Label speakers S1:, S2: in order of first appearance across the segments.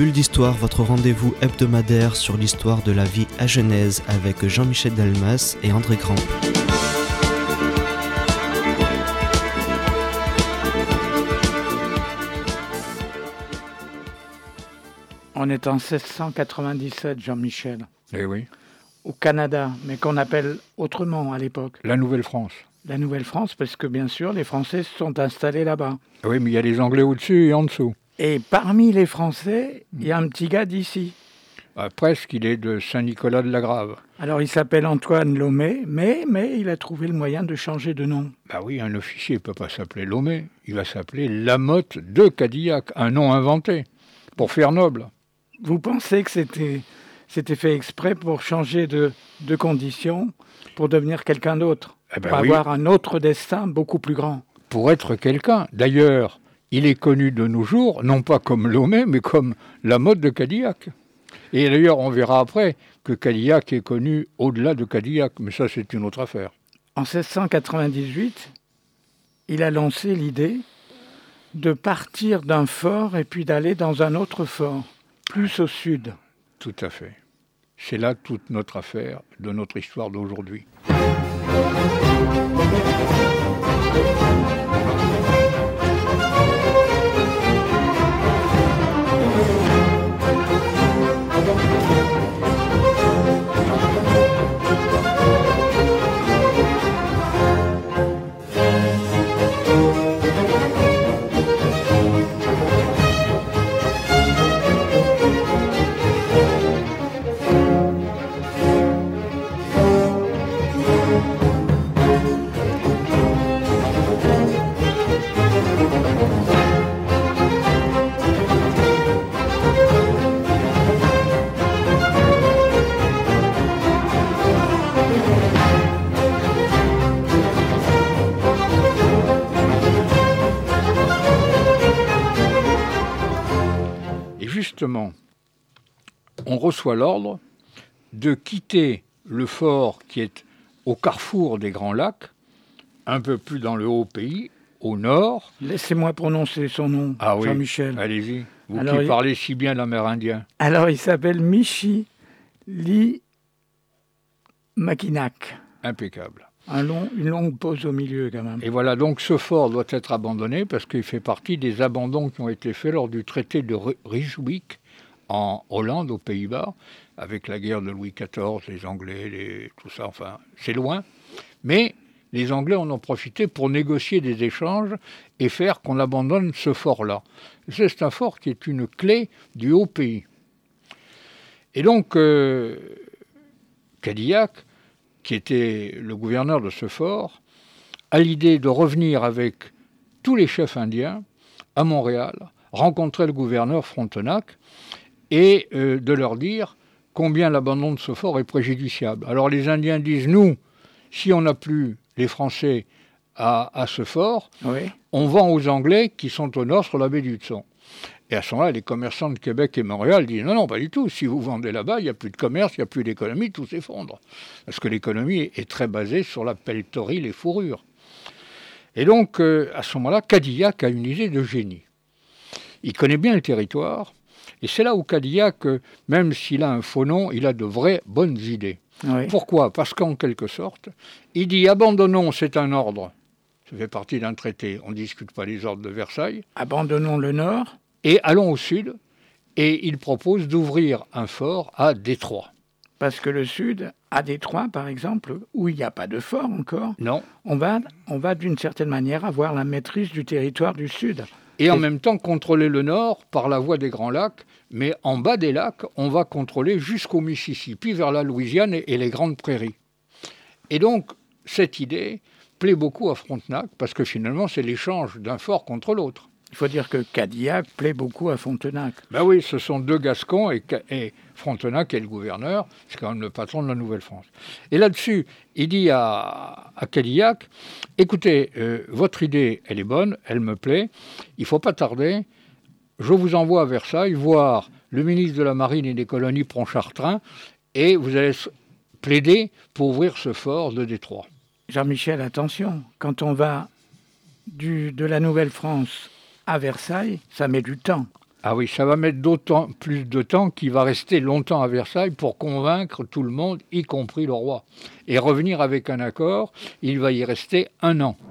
S1: Bulle d'Histoire, votre rendez-vous hebdomadaire sur l'histoire de la vie à Genèse avec Jean-Michel Dalmas et André Grand.
S2: On est en 1697, Jean-Michel.
S3: Eh oui.
S2: Au Canada, mais qu'on appelle autrement à l'époque.
S3: La Nouvelle-France.
S2: La Nouvelle-France, parce que bien sûr, les Français se sont installés là-bas.
S3: Oui, mais il y a les Anglais au-dessus et en dessous.
S2: Et parmi les Français, il y a un petit gars d'ici.
S3: Presque, il est de Saint-Nicolas-de-la-Grave.
S2: Alors, il s'appelle Antoine Lomé, mais il a trouvé le moyen de changer de nom.
S3: Oui, un officier ne peut pas s'appeler Lomé. Il va s'appeler Lamotte de Cadillac, un nom inventé, pour faire noble.
S2: Vous pensez que c'était fait exprès pour changer de condition, pour devenir quelqu'un d'autre, pour avoir un autre destin beaucoup plus grand?
S3: Pour être quelqu'un. D'ailleurs, il est connu de nos jours, non pas comme Lomé, mais comme Lamotte de Cadillac. Et d'ailleurs, on verra après que Cadillac est connu au-delà de Cadillac, mais ça, c'est une autre affaire.
S2: En 1698, il a lancé l'idée de partir d'un fort et puis d'aller dans un autre fort, plus au sud.
S3: Tout à fait. C'est là toute notre affaire de notre histoire d'aujourd'hui. Justement, on reçoit l'ordre de quitter le fort qui est au carrefour des Grands Lacs, un peu plus dans le haut pays, au nord.
S2: Laissez-moi prononcer son nom, Jean-Michel.
S3: Oui, allez-y, vous qui parlez si bien l'amérindien.
S2: Alors, il s'appelle Michilimackinac.
S3: Impeccable.
S2: Une longue pause au milieu, quand même.
S3: Et voilà, donc ce fort doit être abandonné parce qu'il fait partie des abandons qui ont été faits lors du traité de Rijswijk en Hollande, aux Pays-Bas, avec la guerre de Louis XIV, les Anglais, tout ça, enfin, c'est loin. Mais les Anglais en ont profité pour négocier des échanges et faire qu'on abandonne ce fort-là. C'est un fort qui est une clé du haut pays. Et donc, Cadillac, qui était le gouverneur de ce fort, a l'idée de revenir avec tous les chefs indiens à Montréal, rencontrer le gouverneur Frontenac et de leur dire combien l'abandon de ce fort est préjudiciable. Alors les Indiens disent, nous, si on n'a plus les Français à ce fort, on vend aux Anglais qui sont au nord sur la baie d'Hudson. Et à ce moment-là, les commerçants de Québec et Montréal disent non, pas du tout. Si vous vendez là-bas, il n'y a plus de commerce, il n'y a plus d'économie, tout s'effondre. Parce que l'économie est très basée sur la pelleterie, les fourrures. Et donc, à ce moment-là, Cadillac a une idée de génie. Il connaît bien le territoire. Et c'est là où Cadillac, même s'il a un faux nom, il a de vraies bonnes idées. Oui. Pourquoi ? Parce qu'en quelque sorte, il dit abandonnons, c'est un ordre. Ça fait partie d'un traité. On ne discute pas les ordres de Versailles.
S2: Abandonnons le nord.
S3: Et allons au sud, et il propose d'ouvrir un fort à Détroit.
S2: Parce que le sud, à Détroit par exemple, où il n'y a pas de fort encore,
S3: non.
S2: On va d'une certaine manière avoir la maîtrise du territoire du sud.
S3: Et en même temps contrôler le nord par la voie des Grands Lacs, mais en bas des lacs, on va contrôler jusqu'au Mississippi, vers la Louisiane et les Grandes Prairies. Et donc, cette idée plaît beaucoup à Frontenac, parce que finalement, c'est l'échange d'un fort contre l'autre.
S2: Il faut dire que Cadillac plaît beaucoup à Frontenac.
S3: Ben oui, ce sont deux Gascons et Frontenac est le gouverneur, c'est quand même le patron de la Nouvelle-France. Et là-dessus, il dit à Cadillac, écoutez, votre idée, elle est bonne, elle me plaît, il ne faut pas tarder, je vous envoie à Versailles voir le ministre de la Marine et des colonies Pontchartrain et vous allez plaider pour ouvrir ce fort de Détroit.
S2: Jean-Michel, attention, quand on va de la Nouvelle-France à Versailles, ça met du temps.
S3: Ah oui, ça va mettre d'autant plus de temps qu'il va rester longtemps à Versailles pour convaincre tout le monde, y compris le roi. Et revenir avec un accord, il va y rester 1 an.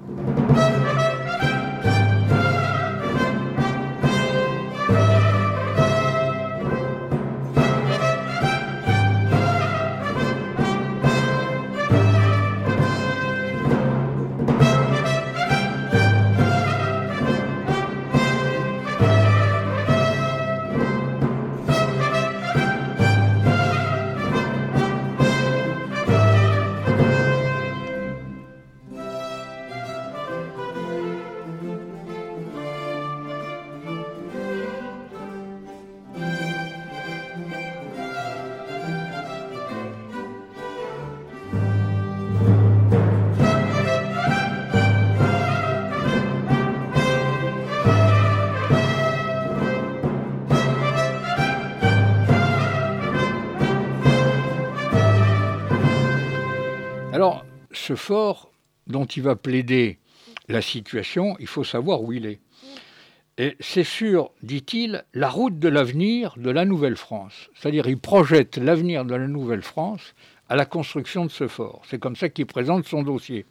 S3: Alors, ce fort dont il va plaider la situation, il faut savoir où il est. Et c'est sur, dit-il, la route de l'avenir de la Nouvelle-France. C'est-à-dire, il projette l'avenir de la Nouvelle-France à la construction de ce fort. C'est comme ça qu'il présente son dossier.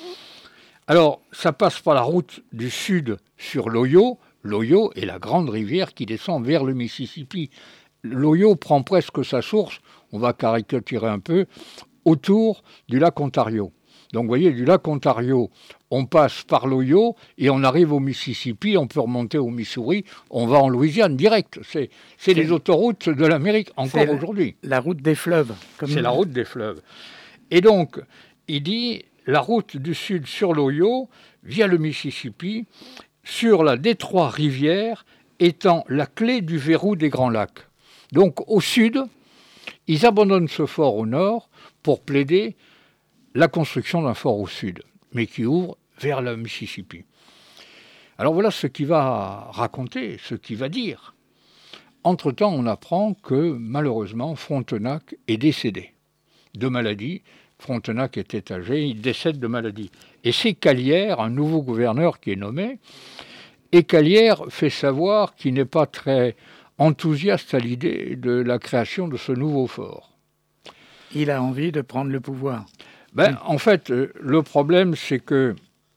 S3: Alors, ça passe par la route du sud sur l'Ohio. L'Ohio est la grande rivière qui descend vers le Mississippi. L'Ohio prend presque sa source, on va caricaturer un peu, autour du lac Ontario. Donc vous voyez, du lac Ontario, on passe par l'Ohio et on arrive au Mississippi, on peut remonter au Missouri, on va en Louisiane direct. C'est les autoroutes de l'Amérique, encore aujourd'hui.
S2: La route des fleuves.
S3: C'est la route des fleuves. Et donc, il dit, la route du sud sur l'Ohio, via le Mississippi, sur la Détroit-Rivière, étant la clé du verrou des Grands Lacs. Donc au sud, ils abandonnent ce fort au nord pour plaider la construction d'un fort au sud, mais qui ouvre vers le Mississippi. Alors voilà ce qu'il va raconter, ce qu'il va dire. Entre-temps, on apprend que malheureusement, Frontenac est décédé de maladie. Frontenac était âgé, il décède de maladie. Et c'est Callière, un nouveau gouverneur qui est nommé, et Callière fait savoir qu'il n'est pas très enthousiaste à l'idée de la création de ce nouveau fort.
S2: Il a envie de prendre le pouvoir.
S3: En fait, le problème, c'est que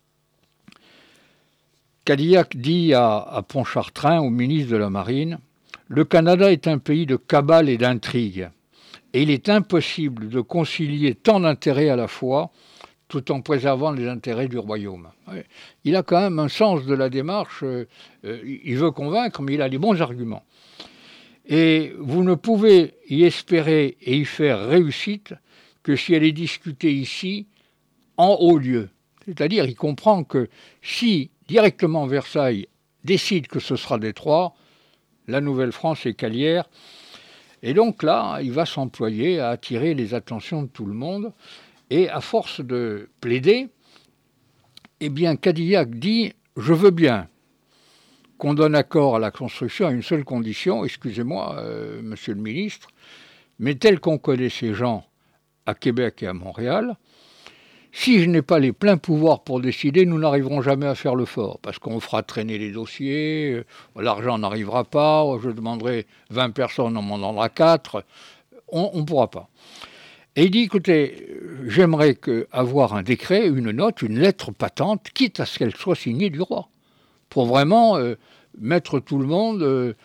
S3: Cadillac dit à Pontchartrain, au ministre de la Marine, « Le Canada est un pays de cabale et d'intrigue, et il est impossible de concilier tant d'intérêts à la fois, tout en préservant les intérêts du royaume. » Il a quand même un sens de la démarche, il veut convaincre, mais il a les bons arguments. Et vous ne pouvez y espérer et y faire réussite que si elle est discutée ici, en haut lieu. C'est-à-dire, il comprend que si directement Versailles décide que ce sera Détroit, la Nouvelle-France est Callière. Et donc là, il va s'employer à attirer les attentions de tout le monde. Et à force de plaider, eh bien, Cadillac dit « Je veux bien qu'on donne accord à la construction à une seule condition, excusez-moi, monsieur le ministre, mais tel qu'on connaît ces gens à Québec et à Montréal, si je n'ai pas les pleins pouvoirs pour décider, nous n'arriverons jamais à faire le fort, parce qu'on fera traîner les dossiers, l'argent n'arrivera pas, je demanderai 20 personnes, on m'en donnera 4, on ne pourra pas. » Et il dit, écoutez, j'aimerais avoir un décret, une note, une lettre patente, quitte à ce qu'elle soit signée du roi, pour vraiment mettre tout le monde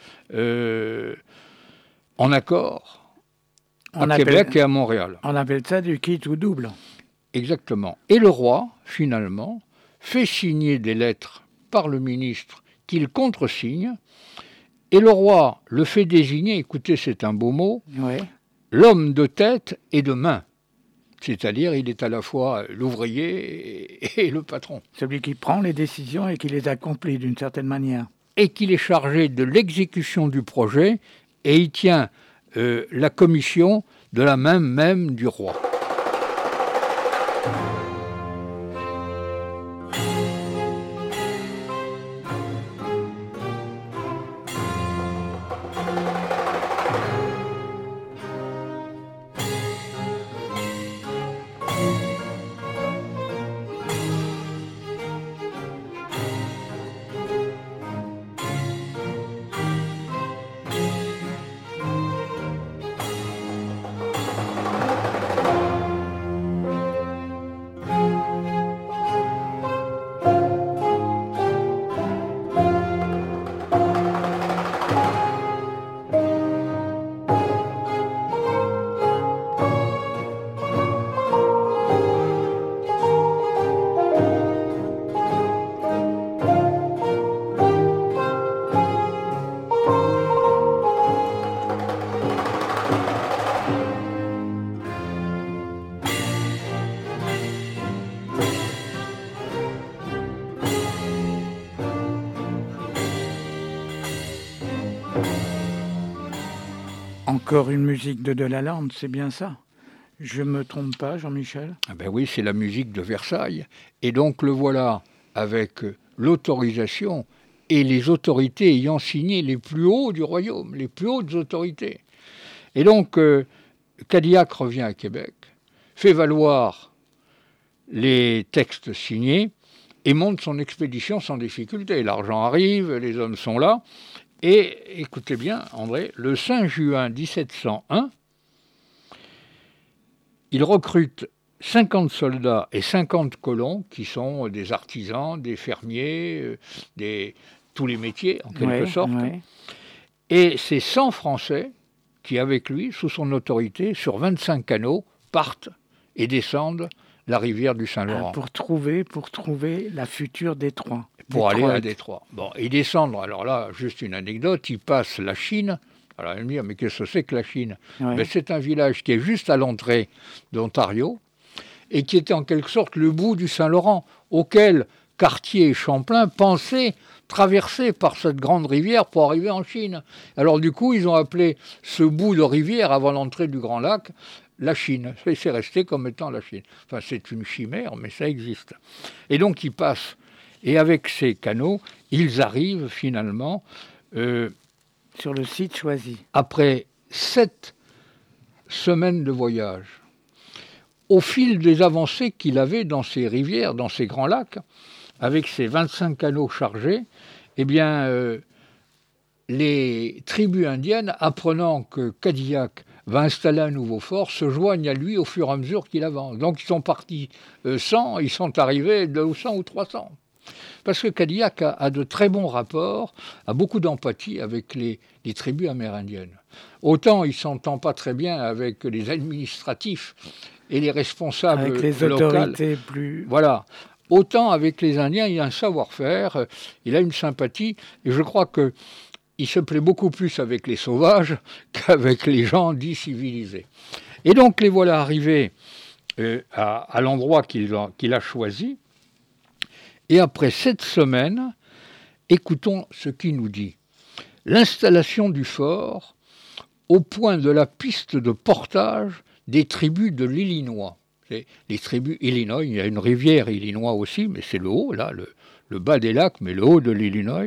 S3: en accord à Québec et à Montréal.
S2: On appelle ça du quitte ou double.
S3: Exactement. Et le roi, finalement, fait signer des lettres par le ministre qu'il contresigne, et le roi le fait désigner, écoutez, c'est un beau mot, l'homme de tête et de main. C'est-à-dire, il est à la fois l'ouvrier et le patron.
S2: Celui qui prend les décisions et qui les accomplit d'une certaine manière.
S3: Et qu'il est chargé de l'exécution du projet, et il tient la commission de la main même du roi.
S2: encore une musique de Delalande, c'est bien ça? Je me trompe pas, Jean-Michel?
S3: Ah ben oui, c'est la musique de Versailles. Et donc le voilà avec l'autorisation et les autorités ayant signé les plus hauts du royaume, les plus hautes autorités. Et donc Cadillac revient à Québec, fait valoir les textes signés et monte son expédition sans difficulté. L'argent arrive, les hommes sont là. Et écoutez bien, André, le 5 juin 1701, il recrute 50 soldats et 50 colons qui sont des artisans, des fermiers, tous les métiers en quelque sorte. Ouais. Et c'est 100 Français qui, avec lui, sous son autorité, sur 25 canaux, partent et descendent la rivière du Saint-Laurent.
S2: Pour trouver la future Détroit.
S3: Pour aller à Détroit. Bon, ils descendent, alors là, juste une anecdote, ils passent la Chine. Alors, ils me disent, mais qu'est-ce que c'est que la Chine? Ouais. Ben, c'est un village qui est juste à l'entrée d'Ontario et qui était en quelque sorte le bout du Saint-Laurent, auquel Cartier et Champlain pensaient traverser par cette grande rivière pour arriver en Chine. Alors du coup, ils ont appelé ce bout de rivière avant l'entrée du Grand Lac la Chine. Et c'est resté comme étant la Chine. Enfin, c'est une chimère, mais ça existe. Et donc, ils passent. Et avec ces canaux, ils arrivent finalement...
S2: sur le site choisi.
S3: Après 7 semaines de voyage, au fil des avancées qu'il avait dans ces rivières, dans ces grands lacs, avec ces 25 canaux chargés, eh bien, les tribus indiennes, apprenant que Cadillac va installer un nouveau fort, se joignent à lui au fur et à mesure qu'il avance. Donc ils sont partis 100, ils sont arrivés 200 ou 300. Parce que Cadillac a de très bons rapports, a beaucoup d'empathie avec les tribus amérindiennes. Autant il ne s'entend pas très bien avec les administratifs et les responsables locaux.
S2: Avec les autorités plus...
S3: Voilà. Autant avec les Indiens, il a un savoir-faire, il a une sympathie, et je crois qu'il se plaît beaucoup plus avec les sauvages qu'avec les gens dits civilisés. Et donc les voilà arrivés à l'endroit qu'il a choisi, et après 7 semaines, écoutons ce qu'il nous dit. L'installation du fort au point de la piste de portage des tribus de l'Illinois. Les tribus Illinois, il y a une rivière Illinois aussi, mais c'est le haut, là, le bas des lacs, mais le haut de l'Illinois.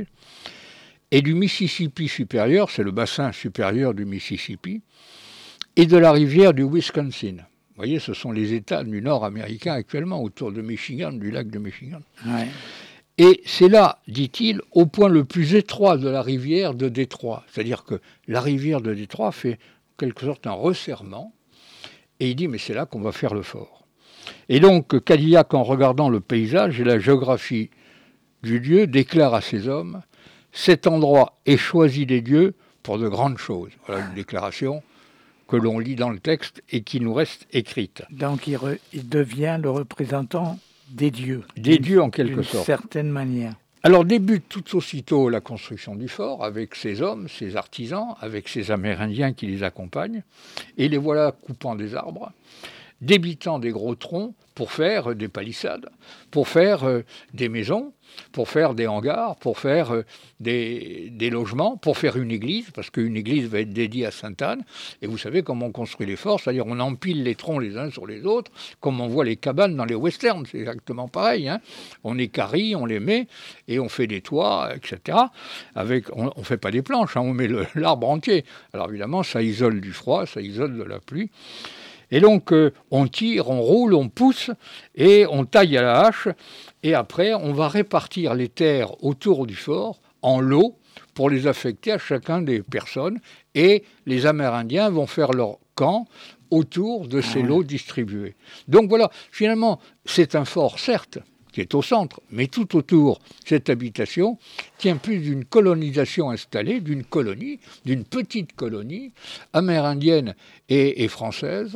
S3: Et du Mississippi supérieur, c'est le bassin supérieur du Mississippi, et de la rivière du Wisconsin. Vous voyez, ce sont les États du Nord américain actuellement, autour de Michigan, du lac de Michigan. Ouais. Et c'est là, dit-il, au point le plus étroit de la rivière de Détroit. C'est-à-dire que la rivière de Détroit fait en quelque sorte un resserrement. Et il dit, mais c'est là qu'on va faire le fort. Et donc, Cadillac, en regardant le paysage et la géographie du lieu, déclare à ses hommes, cet endroit est choisi des dieux pour de grandes choses. Voilà une déclaration que l'on lit dans le texte et qui nous reste écrite.
S2: Donc il devient le représentant des dieux.
S3: Des dieux en quelque sorte.
S2: D'une certaine manière.
S3: Alors débute tout aussitôt la construction du fort avec ses hommes, ses artisans, avec ses Amérindiens qui les accompagnent. Et les voilà coupant des arbres, débitant des gros troncs pour faire des palissades, pour faire des maisons, pour faire des hangars, pour faire des logements, pour faire une église, parce qu'une église va être dédiée à Sainte-Anne. Et vous savez comment on construit les forts, c'est-à-dire on empile les troncs les uns sur les autres, comme on voit les cabanes dans les westerns, c'est exactement pareil. Hein. On équarrit, on les met, et on fait des toits, etc. On ne fait pas des planches, hein, on met l'arbre entier. Alors évidemment, ça isole du froid, ça isole de la pluie. Et donc, on tire, on roule, on pousse, et on taille à la hache, et après, on va répartir les terres autour du fort en lots pour les affecter à chacun des personnes, et les Amérindiens vont faire leur camp autour de ces lots distribués. Donc voilà, finalement, c'est un fort, certes, qui est au centre, mais tout autour, cette habitation tient plus d'une colonisation installée, d'une colonie, d'une petite colonie amérindienne et française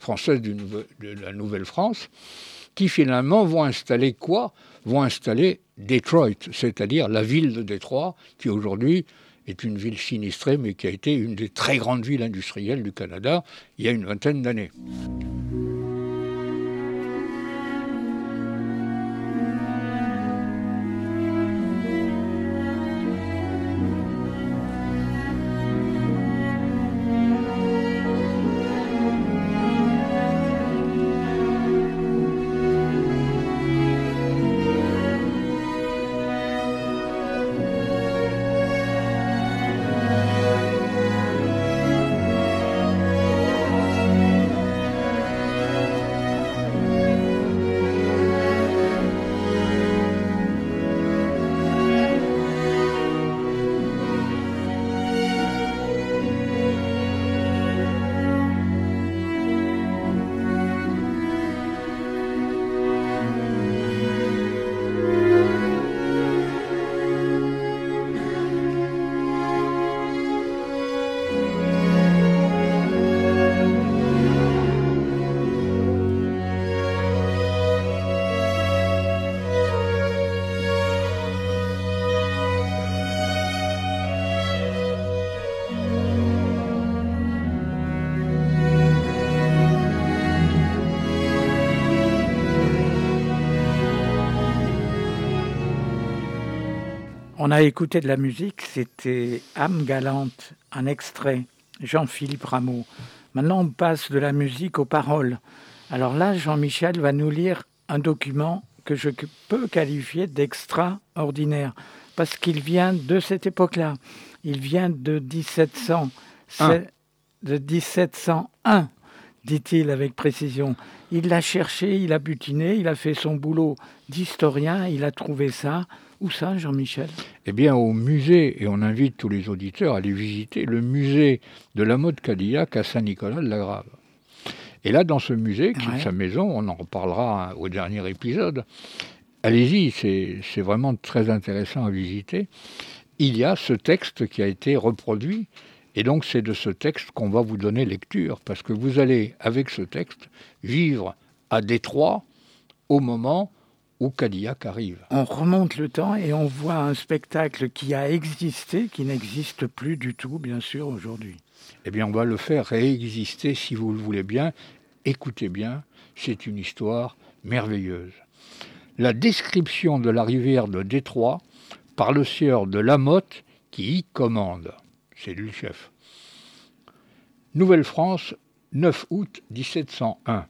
S3: de la Nouvelle-France, qui finalement vont installer quoi ? Vont installer Detroit, c'est-à-dire la ville de Détroit, qui aujourd'hui est une ville sinistrée, mais qui a été une des très grandes villes industrielles du Canada il y a une vingtaine d'années.
S2: On a écouté de la musique, c'était Âme galante, un extrait, Jean-Philippe Rameau. Maintenant, on passe de la musique aux paroles. Alors là, Jean-Michel va nous lire un document que je peux qualifier d'extraordinaire, parce qu'il vient de cette époque-là. Il vient de 1701, dit-il avec précision. Il l'a cherché, il a butiné, il a fait son boulot d'historien, il a trouvé ça. Où ça, Jean-Michel ?
S3: Eh bien, au musée, et on invite tous les auditeurs à aller visiter le musée de la mode Cadillac à Saint-Nicolas-de-la-Grave. Et là, dans ce musée, qui est sa maison, on en reparlera au dernier épisode, allez-y, c'est vraiment très intéressant à visiter. Il y a ce texte qui a été reproduit, et donc c'est de ce texte qu'on va vous donner lecture, parce que vous allez, avec ce texte, vivre à Détroit au moment où Cadillac arrive.
S2: On remonte le temps et on voit un spectacle qui a existé, qui n'existe plus du tout, bien sûr, aujourd'hui.
S3: Eh bien, on va le faire réexister, si vous le voulez bien. Écoutez bien, c'est une histoire merveilleuse. La description de la rivière de Détroit par le sieur de Lamotte qui y commande. C'est lui le chef. Nouvelle-France, 9 août 1701.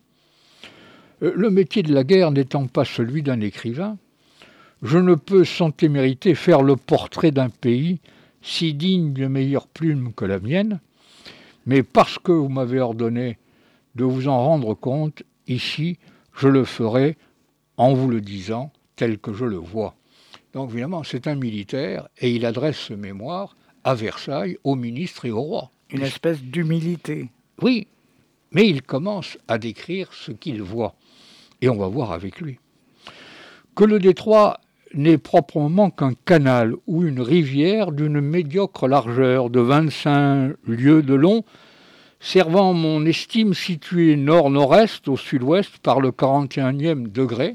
S3: Le métier de la guerre n'étant pas celui d'un écrivain, je ne peux sans témérité faire le portrait d'un pays si digne de meilleure plume que la mienne, mais parce que vous m'avez ordonné de vous en rendre compte, ici, je le ferai en vous le disant tel que je le vois. Donc évidemment, c'est un militaire et il adresse ce mémoire à Versailles, au ministre et au roi.
S2: Une espèce d'humilité.
S3: Oui, mais il commence à décrire ce qu'il voit. Et on va voir avec lui. Que le Détroit n'est proprement qu'un canal ou une rivière d'une médiocre largeur de 25 lieues de long, servant mon estime située nord-nord-est au sud-ouest par le 41e degré,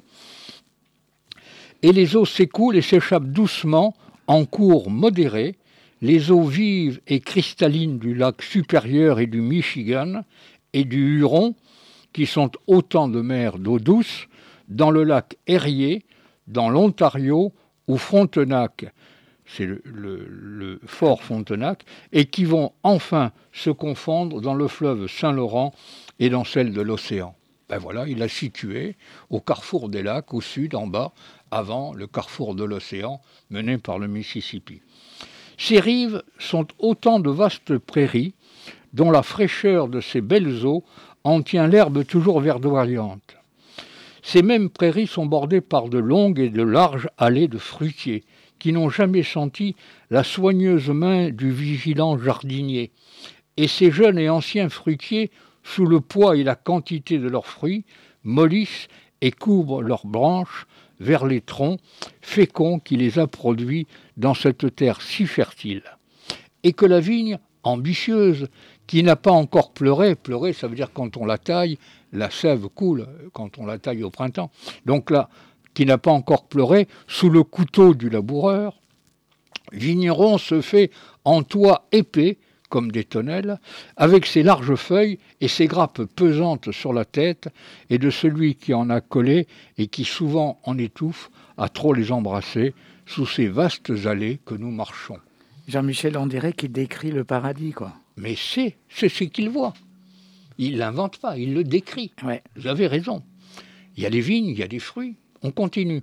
S3: et les eaux s'écoulent et s'échappent doucement en cours modéré, les eaux vives et cristallines du lac supérieur et du Michigan et du Huron, qui sont autant de mers d'eau douce, dans le lac Erie, dans l'Ontario ou Frontenac, c'est le fort Frontenac, et qui vont enfin se confondre dans le fleuve Saint-Laurent et dans celle de l'océan. Ben voilà, il a situé au carrefour des lacs, au sud, en bas, avant le carrefour de l'océan, mené par le Mississippi. Ces rives sont autant de vastes prairies, dont la fraîcheur de ces belles eaux en tient l'herbe toujours verdoyante. Ces mêmes prairies sont bordées par de longues et de larges allées de fruitiers, qui n'ont jamais senti la soigneuse main du vigilant jardinier. Et ces jeunes et anciens fruitiers, sous le poids et la quantité de leurs fruits, mollissent et couvrent leurs branches vers les troncs féconds qui les a produits dans cette terre si fertile. Et que la vigne, ambitieuse, qui n'a pas encore pleuré, ça veut dire quand on la taille, la sève coule, quand on la taille au printemps, donc là, qui n'a pas encore pleuré, sous le couteau du laboureur, vigneron se fait en toit épais, comme des tonnelles, avec ses larges feuilles et ses grappes pesantes sur la tête, et de celui qui en a collé et qui souvent en étouffe, à trop les embrasser, sous ces vastes allées que nous marchons.
S2: Jean-Michel, on dirait qu'il décrit le paradis, quoi.
S3: Mais c'est ce qu'il voit. Il ne l'invente pas, il le décrit.
S2: Ouais.
S3: Vous avez raison. Il y a des vignes, il y a des fruits. On continue.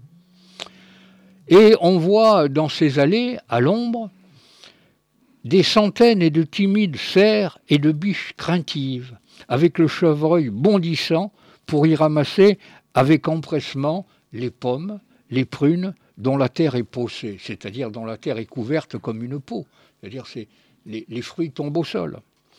S3: Et on voit dans ces allées, à l'ombre, des centaines et de timides cerfs et de biches craintives, avec le chevreuil bondissant pour y ramasser avec empressement les pommes, les prunes, dont la terre est paussée, c'est-à-dire dont la terre est couverte comme une peau. C'est-à-dire les fruits tombent au sol.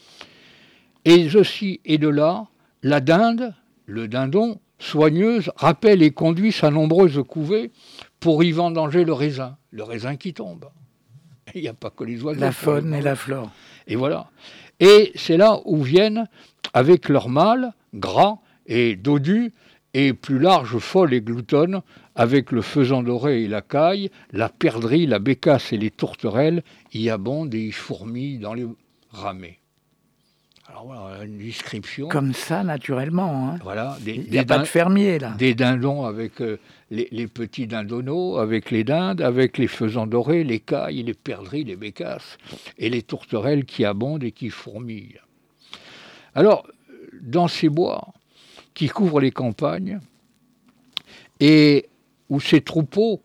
S3: Et ceci et de là, la dinde, le dindon, soigneuse, rappelle et conduit sa nombreuse couvée pour y vendanger le raisin qui tombe. Il n'y a pas que les oiseaux.
S2: La faune et la flore.
S3: Et voilà. Et c'est là où viennent, avec leurs mâles, gras et dodus, et plus larges, folles et gloutonnes, avec le faisan doré et la caille, la perdrix, la bécasse et les tourterelles, y abondent et y fourmillent dans les ramets. Alors voilà, une description.
S2: Comme ça, naturellement. Hein.
S3: Voilà,
S2: il n'y a pas de fermier, là.
S3: Des dindons avec les petits dindonneaux, avec les dindes, avec les faisans dorés, les cailles, les perdrix, les bécasses, et les tourterelles qui abondent et qui fourmillent. Alors, dans ces bois qui couvrent les campagnes, et où ces troupeaux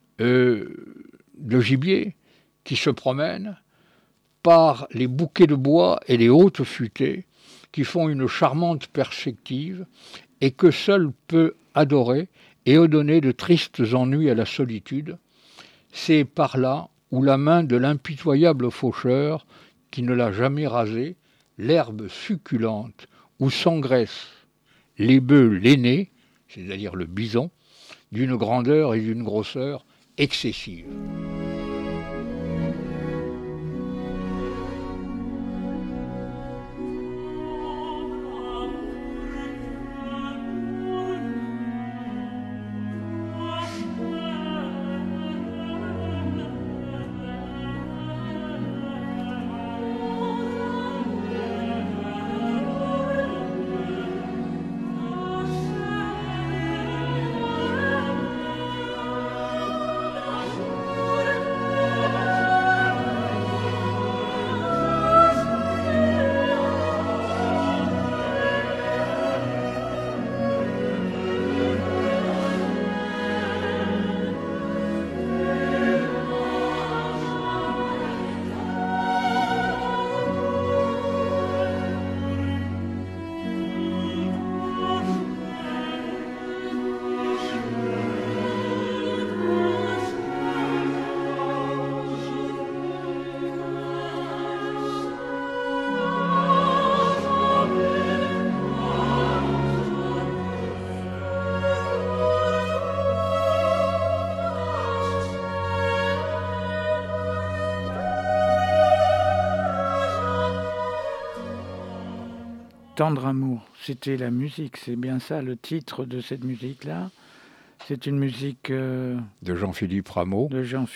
S3: de gibier qui se promènent par les bouquets de bois et les hautes futaies qui font une charmante perspective et que seul peut adorer et donner de tristes ennuis à la solitude, c'est par là où la main de l'impitoyable faucheur qui ne l'a jamais rasé, l'herbe succulente où s'engraissent les bœufs lainés, c'est-à-dire le bison, d'une grandeur et d'une grosseur excessives.
S2: Tendre amour, c'était la musique, c'est bien ça le titre de cette musique-là. C'est une musique
S3: de Jean-Philippe Rameau,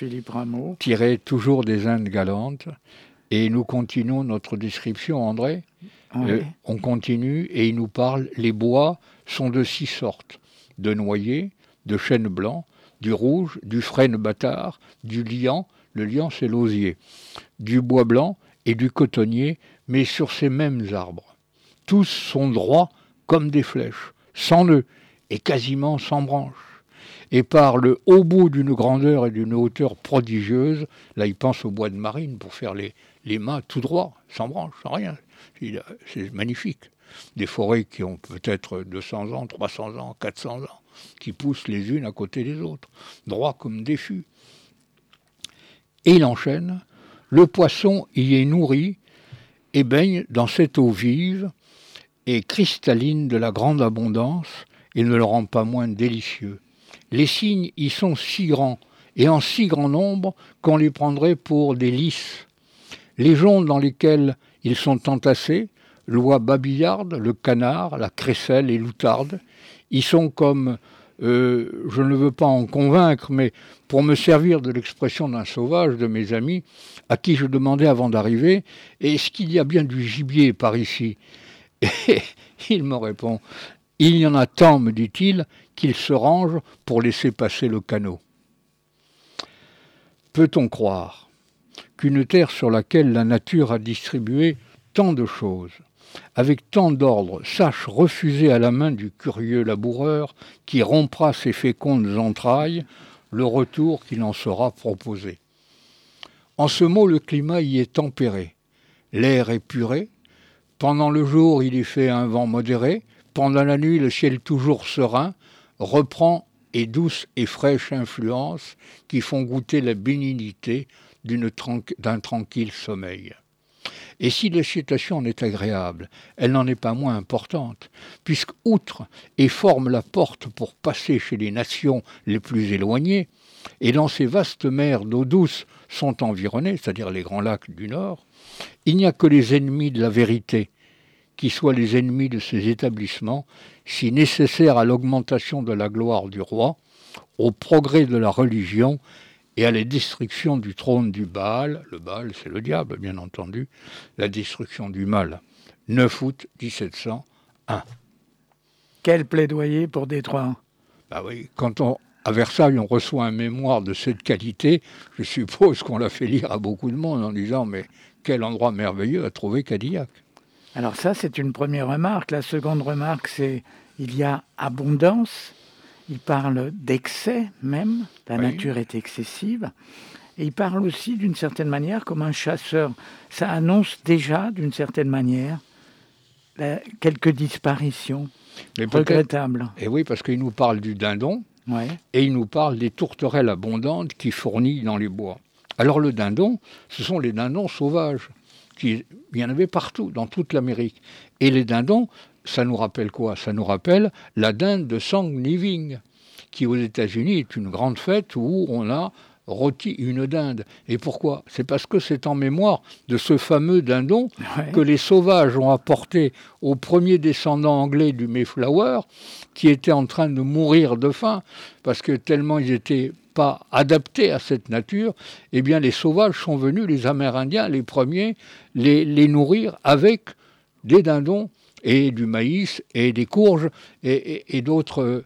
S3: tirée toujours des Indes galantes. Et nous continuons notre description, André. Oui. On continue et il nous parle, les bois sont de 6 sortes, de noyer, de chêne blanc, du rouge, du frêne bâtard, du lian, le lian c'est l'osier, du bois blanc et du cotonnier, mais sur ces mêmes arbres. Tous sont droits comme des flèches, sans nœuds et quasiment sans branches. Et par le haut bout d'une grandeur et d'une hauteur prodigieuse, là il pense au bois de marine pour faire les mâts tout droits, sans branches, sans rien. C'est magnifique. Des forêts qui ont peut-être 200 ans, 300 ans, 400 ans, qui poussent les unes à côté des autres, droits comme des fûts. Et il enchaîne, le poisson y est nourri et baigne dans cette eau vive et cristalline de la grande abondance et ne le rend pas moins délicieux. Les cygnes y sont si grands et en si grand nombre qu'on les prendrait pour des lys. Les joncs dans lesquels ils sont entassés, l'oie babillarde, le canard, la crécelle et l'outarde, y sont comme, je ne veux pas en convaincre, mais pour me servir de l'expression d'un sauvage, de mes amis, à qui je demandais avant d'arriver, « Est-ce qu'il y a bien du gibier par ici ?» Et il me répond, « Il y en a tant, me dit-il, qu'il se range pour laisser passer le canot. » Peut-on croire qu'une terre sur laquelle la nature a distribué tant de choses, avec tant d'ordre, sache refuser à la main du curieux laboureur qui rompra ses fécondes entrailles le retour qu'il en sera proposé. En ce mot, le climat y est tempéré, l'air est puré, pendant le jour il y fait un vent modéré, pendant la nuit le ciel toujours serein reprend et douce et fraîche influence qui font goûter la bénignité d'un tranquille sommeil. Et si l'excitation en est agréable, elle n'en est pas moins importante, puisque outre et forme la porte pour passer chez les nations les plus éloignées, et dans ces vastes mers d'eau douce sont environnés, c'est-à-dire les grands lacs du Nord, il n'y a que les ennemis de la vérité, qui soient les ennemis de ces établissements, si nécessaires à l'augmentation de la gloire du roi, au progrès de la religion et à la destruction du trône du Baal. Le Baal, c'est le diable, bien entendu, la destruction du mal. 9 août 1701.
S2: Quel plaidoyer pour Détroit.
S3: Bah oui, à Versailles, on reçoit un mémoire de cette qualité, je suppose qu'on l'a fait lire à beaucoup de monde en disant « mais quel endroit merveilleux a trouvé Cadillac ».
S2: Alors ça, c'est une première remarque. La seconde remarque, c'est il y a abondance. Il parle d'excès même. La nature est excessive. Et il parle aussi d'une certaine manière comme un chasseur. Ça annonce déjà d'une certaine manière quelques disparitions regrettables.
S3: Et oui, parce qu'il nous parle du dindon.
S2: Ouais.
S3: Et il nous parle des tourterelles abondantes qu'il fournit dans les bois. Alors le dindon, ce sont les dindons sauvages. Il y en avait partout, dans toute l'Amérique. Et les dindons, ça nous rappelle quoi ? Ça nous rappelle la dinde de Thanksgiving, qui aux États-Unis est une grande fête où on a rôti une dinde. Et pourquoi ? C'est parce que c'est en mémoire de ce fameux dindon que les sauvages ont apporté aux premiers descendants anglais du Mayflower, qui étaient en train de mourir de faim, parce que tellement ils n'étaient pas adaptés à cette nature, eh bien les sauvages sont venus, les Amérindiens, les premiers, les nourrir avec des dindons et du maïs et des courges et d'autres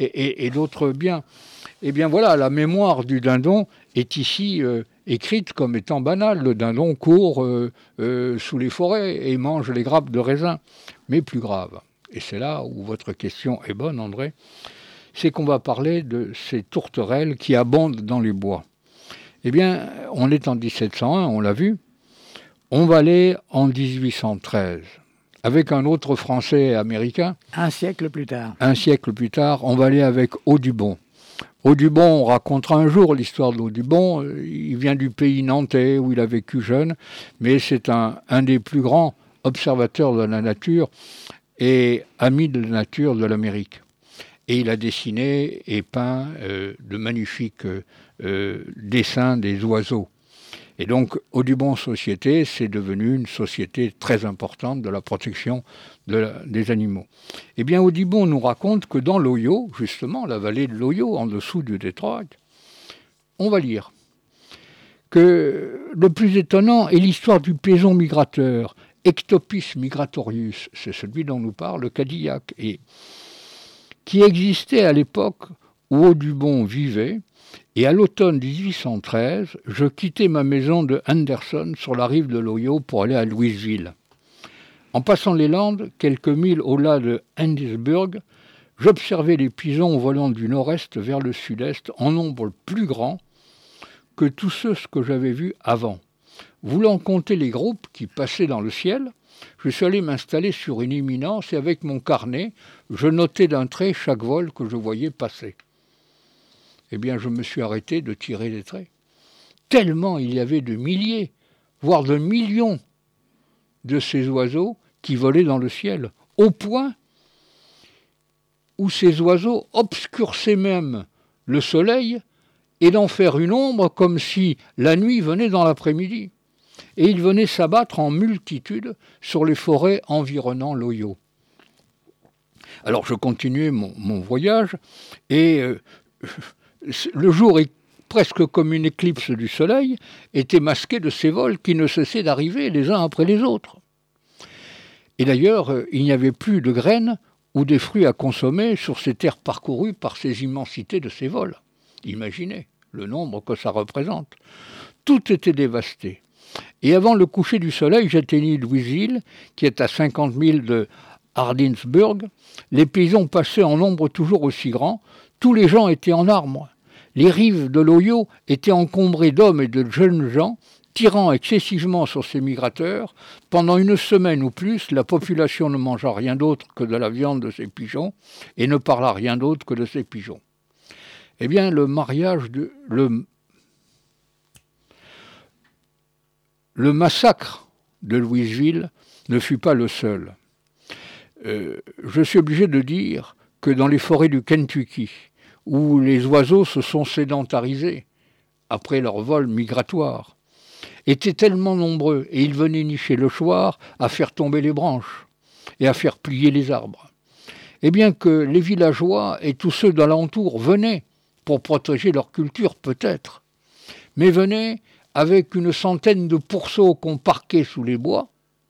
S3: biens. Eh bien voilà, la mémoire du dindon est ici écrite comme étant banale. Le dindon court sous les forêts et mange les grappes de raisin. Mais plus grave, et c'est là où votre question est bonne, André, c'est qu'on va parler de ces tourterelles qui abondent dans les bois. Eh bien, on est en 1701, on l'a vu. On va aller en 1813, avec un autre Français américain.
S2: Un siècle plus tard,
S3: on va aller avec Audubon. Audubon, on racontera un jour l'histoire d'Audubon. Il vient du pays nantais où il a vécu jeune, mais c'est un des plus grands observateurs de la nature et ami de la nature de l'Amérique. Et il a dessiné et peint de magnifiques dessins des oiseaux. Et donc, Audubon Société, c'est devenu une société très importante de la protection des animaux. Eh bien, Audubon nous raconte que dans l'Ohio, justement, la vallée de l'Ohio, en dessous du Détroit, on va lire que le plus étonnant est l'histoire du pigeon migrateur, Ectopis migratorius, c'est celui dont nous parle le Cadillac, et qui existait à l'époque où Audubon vivait. Et à l'automne 1813, je quittais ma maison de Henderson sur la rive de l'Ohio pour aller à Louisville. En passant les Landes, quelques milles au-delà de Harrisburg, j'observais les pigeons volant du nord-est vers le sud-est en nombre plus grand que tous ceux que j'avais vus avant. Voulant compter les groupes qui passaient dans le ciel, je suis allé m'installer sur une éminence et avec mon carnet, je notais d'un trait chaque vol que je voyais passer. Eh bien, je me suis arrêté de tirer des traits. Tellement il y avait de milliers, voire de millions de ces oiseaux qui volaient dans le ciel, au point où ces oiseaux obscurçaient même le soleil et d'en faire une ombre comme si la nuit venait dans l'après-midi. Et ils venaient s'abattre en multitude sur les forêts environnant l'Ohio. Alors je continuais mon voyage et le jour est presque comme une éclipse du soleil, était masqué de ces vols qui ne cessaient d'arriver les uns après les autres. Et d'ailleurs, il n'y avait plus de graines ou des fruits à consommer sur ces terres parcourues par ces immensités de ces vols. Imaginez le nombre que ça représente. Tout était dévasté. Et avant le coucher du soleil, j'atteignis Louisville, qui est à 50 milles de Hardinsburg. Les paysans passaient en nombre toujours aussi grand. Tous les gens étaient en armes. Les rives de l'Ohio étaient encombrées d'hommes et de jeunes gens, tirant excessivement sur ces migrateurs. Pendant une semaine ou plus, la population ne mangea rien d'autre que de la viande de ces pigeons et ne parla rien d'autre que de ces pigeons. Eh bien, le massacre de Louisville ne fut pas le seul. Je suis obligé de dire que dans les forêts du Kentucky, où les oiseaux se sont sédentarisés après leur vol migratoire, étaient tellement nombreux et ils venaient nicher le soir à faire tomber les branches et à faire plier les arbres. Eh bien que les villageois et tous ceux d'alentour venaient pour protéger leur culture peut-être, mais venaient avec une centaine de pourceaux qu'on parquait sous les bois,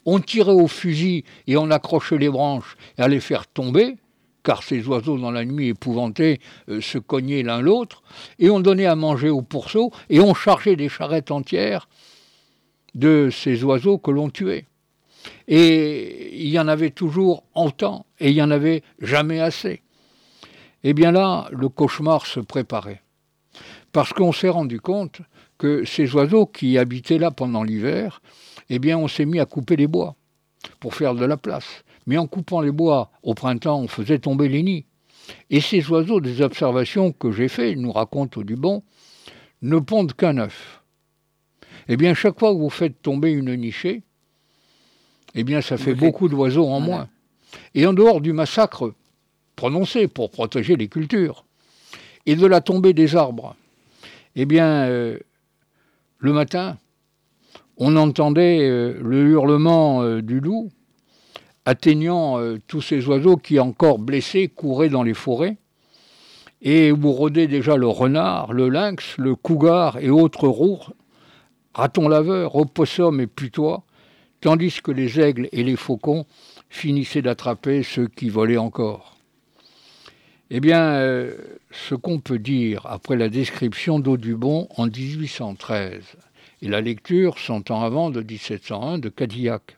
S3: on tirait au fusil et on accrochait les branches et allait faire tomber, car ces oiseaux dans la nuit épouvantés se cognaient l'un l'autre, et on donnait à manger aux pourceaux et on chargeait des charrettes entières de ces oiseaux que l'on tuait. Et il y en avait toujours autant, et il n'y en avait jamais assez. Et bien là, le cauchemar se préparait. Parce qu'on s'est rendu compte que ces oiseaux qui habitaient là pendant l'hiver, eh bien on s'est mis à couper les bois pour faire de la place. Mais en coupant les bois, au printemps, on faisait tomber les nids. Et ces oiseaux, des observations que j'ai faites, nous raconte Audubon, ne pondent qu'un œuf. Eh bien, chaque fois que vous faites tomber une nichée, eh bien, ça fait beaucoup d'oiseaux en moins. Et en dehors du massacre prononcé pour protéger les cultures et de la tombée des arbres, eh bien, le matin, on entendait le hurlement du loup atteignant tous ces oiseaux qui, encore blessés, couraient dans les forêts et où rôdaient déjà le renard, le lynx, le cougar et autres roures, ratons laveurs, opossums et putois, tandis que les aigles et les faucons finissaient d'attraper ceux qui volaient encore. Eh bien, ce qu'on peut dire après la description d'Audubon en 1813 et la lecture 100 ans avant de 1701 de Cadillac,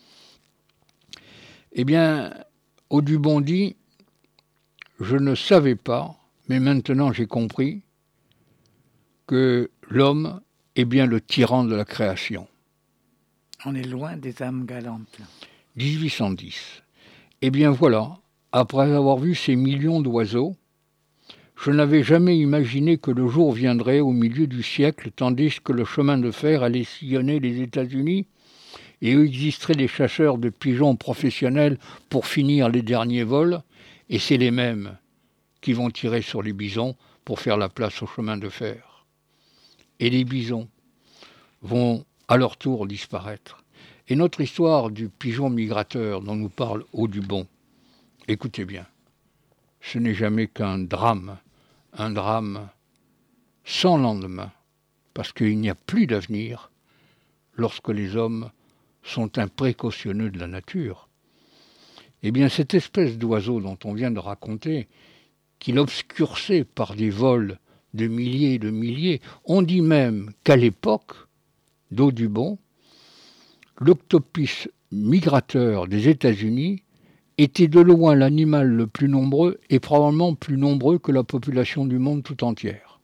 S3: eh bien, Audubon dit « Je ne savais pas, mais maintenant j'ai compris que l'homme est bien le tyran de la création. »
S2: On est loin des âmes galantes.
S3: 1810. Eh bien voilà, après avoir vu ces millions d'oiseaux, je n'avais jamais imaginé que le jour viendrait au milieu du siècle, tandis que le chemin de fer allait sillonner les États-Unis et où existeraient des chasseurs de pigeons professionnels pour finir les derniers vols, et c'est les mêmes qui vont tirer sur les bisons pour faire la place au chemin de fer. Et les bisons vont à leur tour disparaître. Et notre histoire du pigeon migrateur dont nous parle Audubon, écoutez bien, ce n'est jamais qu'un drame, un drame sans lendemain, parce qu'il n'y a plus d'avenir lorsque les hommes sont imprécautionneux de la nature. Eh bien, cette espèce d'oiseau dont on vient de raconter, qu'il obscurçait par des vols de milliers et de milliers, on dit même qu'à l'époque d'Audubon, l'octopus migrateur des États-Unis était de loin l'animal le plus nombreux et probablement plus nombreux que la population du monde tout entière.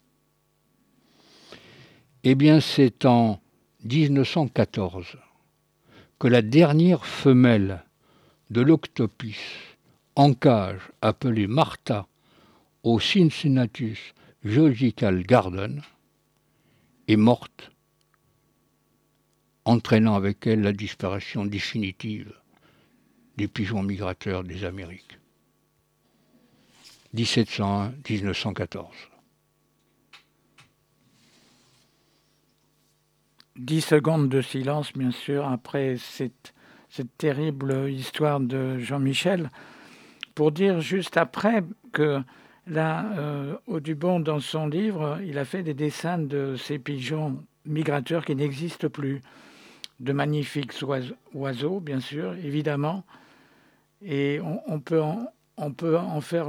S3: Eh bien, c'est en 1914 que la dernière femelle de l'octopus en cage appelée Martha au Cincinnatus Zoological Garden est morte, entraînant avec elle la disparition définitive des pigeons migrateurs des Amériques. 1701-1914.
S2: 10 secondes de silence, bien sûr, après cette terrible histoire de Jean-Michel, pour dire juste après que là, Audubon, dans son livre, il a fait des dessins de ces pigeons migrateurs qui n'existent plus, de magnifiques oiseaux, bien sûr, évidemment, et on peut en faire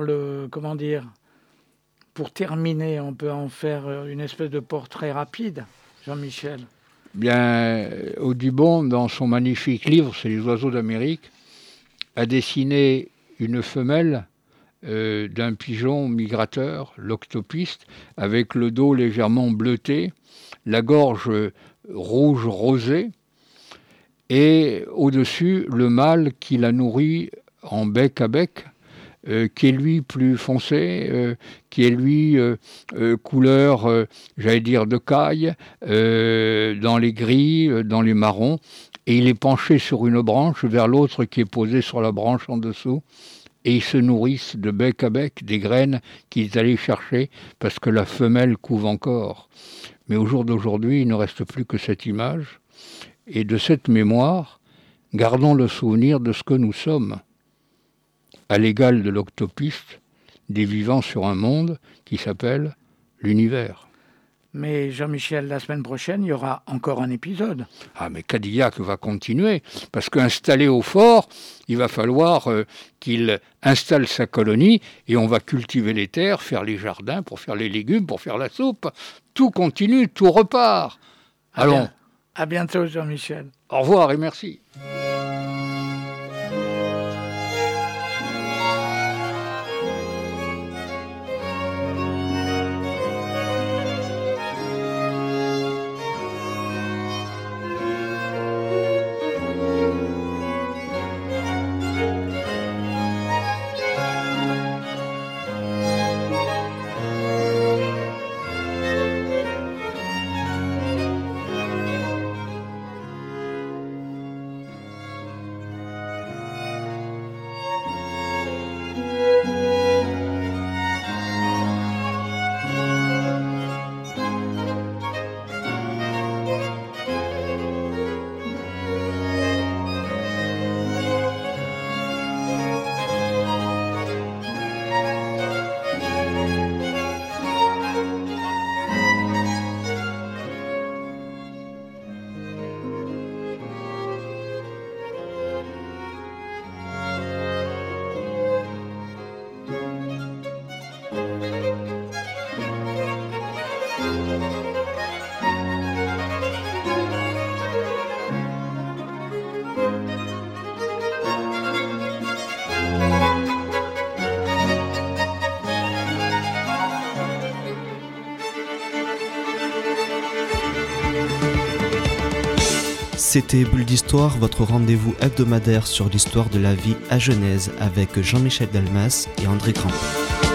S2: pour terminer, on peut en faire une espèce de portrait rapide, Jean-Michel.
S3: Bien, Audubon, dans son magnifique livre, c'est les oiseaux d'Amérique, a dessiné une femelle d'un pigeon migrateur, l'octopiste, avec le dos légèrement bleuté, la gorge rouge rosée, et au-dessus, le mâle qui la nourrit en bec à bec, qui est lui plus foncé, qui est lui couleur, j'allais dire, de caille, dans les gris, dans les marrons, et il est penché sur une branche vers l'autre qui est posée sur la branche en dessous, et ils se nourrissent de bec à bec des graines qu'ils allaient chercher parce que la femelle couve encore. Mais au jour d'aujourd'hui, il ne reste plus que cette image, et de cette mémoire, gardons le souvenir de ce que nous sommes, à l'égal de l'octopiste, des vivants sur un monde qui s'appelle l'univers.
S2: Mais Jean-Michel, la semaine prochaine, il y aura encore un épisode.
S3: Ah, mais Cadillac va continuer, parce qu'installé au fort, il va falloir qu'il installe sa colonie, et on va cultiver les terres, faire les jardins, pour faire les légumes, pour faire la soupe. Tout continue, tout repart. Allons.
S2: À bientôt, Jean-Michel.
S3: Au revoir et merci.
S1: C'était Bulle d'Histoire, votre rendez-vous hebdomadaire sur l'histoire de la vie à Genèse avec Jean-Michel Dalmas et André Crampon.